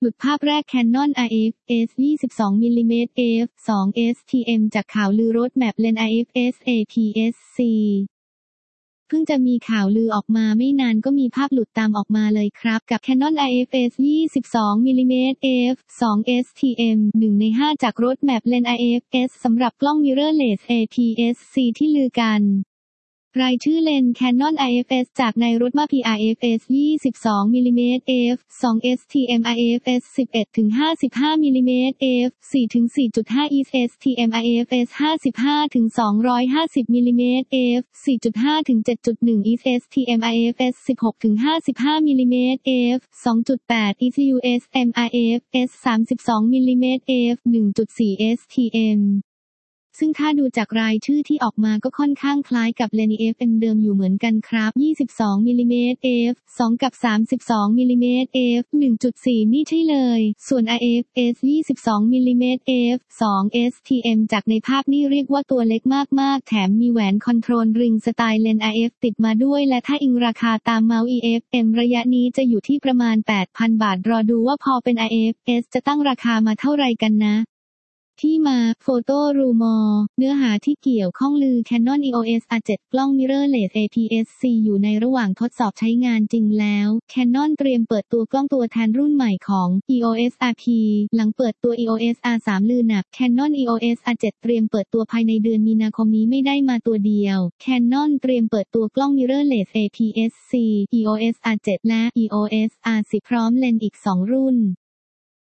ลุดภาพแรก Canon IFS 22 มิลลิเมตร f2 STM จากข่าวลือรถแมพเลนส์ IFS APS-C เพิ่งจะมีข่าวลือออกมาไม่นานก็มีภาพหลุดตามออกมาเลยครับกับ Canon IFS 22 มิลลิเมตร f2 STM 1 ใน 5 จากรถแมพเลนส์ IFS สำหรับกล้อง mirrorless APS-C ที่ลือกันรายชื่อเลนส์ Canon IFS จากในรถมา PRFS 22 มิลลิเมตร f2 STM IFS 11 ถึง 55 มิลลิเมตร f4 ถึง 4.5 EF STM IFS 55 ถึง 250 มิลลิเมตร f4.5 ถึง 7.1 EF STM IFS 16 ถึง 55 มิลลิเมตร f2.8 ECU SM IFS 32 มิลลิเมตร f1.4 STMซึ่งถ้าดูจากรายชื่อที่ออกมาก็ค่อนข้างคล้ายกับเลนส์ FM เดิมอยู่เหมือนกันครับ22 มิลลิเมตร f2 กับ 32 มิลลิเมตร f1.4 นี่ใช่เลยส่วน IFS 22 มิลลิเมตร f2 STM จากในภาพนี่เรียกว่าตัวเล็กมากๆแถมมีแหวนคอนโทรลริงสไตล์เลนส์ IF ติดมาด้วยและถ้าอิงราคาตามเมาส์ EFM ระยะนี้จะอยู่ที่ประมาณ 8,000 บาทรอดูว่าพอเป็น IFS จะตั้งราคามาเท่าไรกันนะที่มา Photo Rumor เนื้อหาที่เกี่ยวข้องลือ Canon EOS R7 กล้อง mirrorless APS-C อยู่ในระหว่างทดสอบใช้งานจริงแล้ว Canon เตรียมเปิดตัวกล้องตัวแทนรุ่นใหม่ของ EOS RP หลังเปิดตัว EOS R3 ลือหนัก Canon EOS R7 เตรียมเปิดตัวภายในเดือนมีนาคมนี้ไม่ได้มาตัวเดียว Canon เตรียมเปิดตัวกล้อง mirrorless APS-C EOS R7 และ EOS R10 พร้อมเลนส์อีก 2 รุ่น